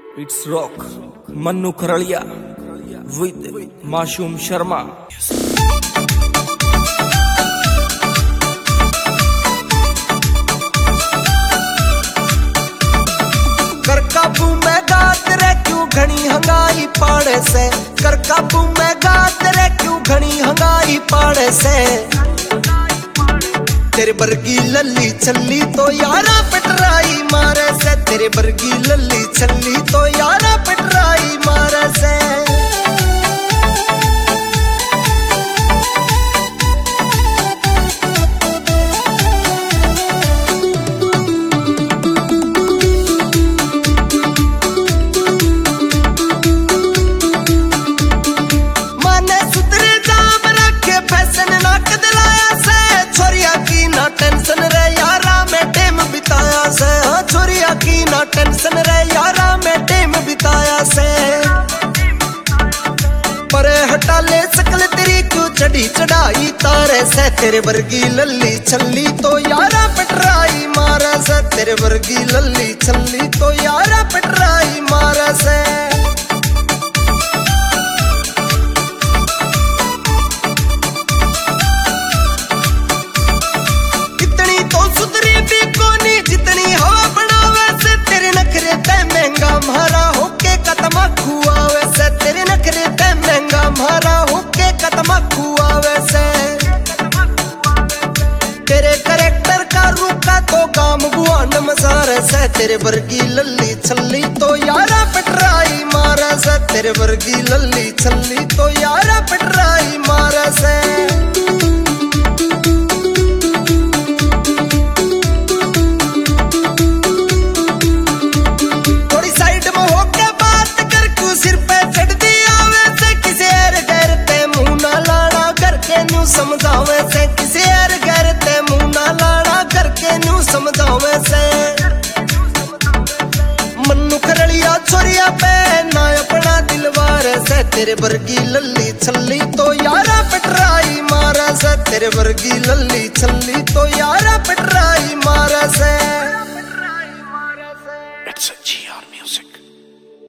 It's rock Mannu Kharadiya with Masoom Sharma. कर काबू में गात रे क्यों घनी हंगाई पाड़े से, कर काबू में गात रे क्यों घनी हंगाई पाड़े से। तेरे बरगी लल्ली चली तो यारा पिटराई मारे से, तेरे बरगी लल्ली चली तो यारा पिटराई मारे से। टेंशन रे यारा में टेम बिताया से, परे हटा ले सकल तेरी क्यों चढ़ी चढ़ाई तारे से। तेरे वर्गी लल्ली चली तो यारा पिटराई मारा से, तेरे वर्गी लल्ली चली तो यारा पिटराई मारा से। इतनी तो सुधरी भी कोनी जितनी हवा बनावे से, तेरे नखरे ते महंगा मारा होके कतमा खुआवे से, तेरे नखरे ते महंगा मारा होके कतमा खुआवे से। तेरे कैरेक्टर का रूखा तो काम बुआन मसारे से, तेरे वर्गी लल्ली चली तो यारा पिटराई मारा से, तेरे वर्गी लल्ली चली तो यारा पिटराई मारा से। समझावे से किसे यार घर ते मुंह ना लाना करके न्यू समझावे से। मन्नू खरड़िया छोरिया पे ना अपना दिलवार से, तेरे वर्गी लल्ली चली तो यारा पिटराई मारा से, तेरे वर्गी लल्ली चली तो यारा पिटराई मारा से।